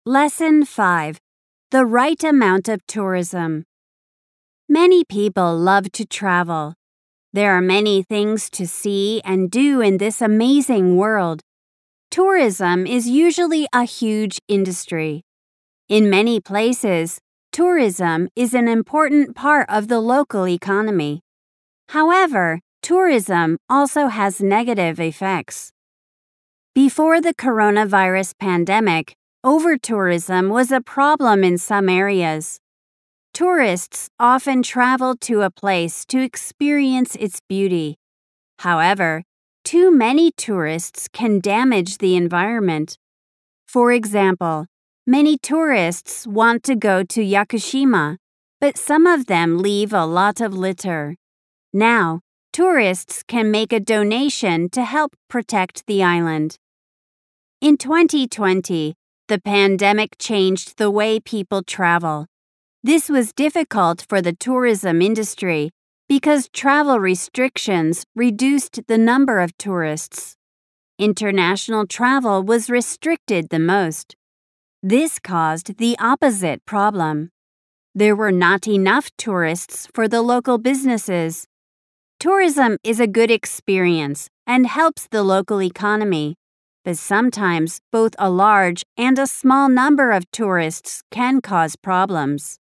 Lesson 5. The right amount of tourism. Many people love to travel. There are many things to see and do in this amazing world. Tourism is usually a huge industry. In many places, tourism is an important part of the local economy. However, tourism also has negative effects. Before the coronavirus pandemic, over-tourism was a problem in some areas. Tourists often travel to a place to experience its beauty. However, too many tourists can damage the environment. For example, many tourists want to go to Yakushima, but some of them leave a lot of litter. Now, tourists can make a donation to help protect the island. In 2020, the pandemic changed the way people travel. This was difficult for the tourism industry because travel restrictions reduced the number of tourists. International travel was restricted the most. This caused the opposite problem. There were not enough tourists for the local businesses. Tourism is a good experience and helps the local economy. But sometimes both a large and a small number of tourists can cause problems.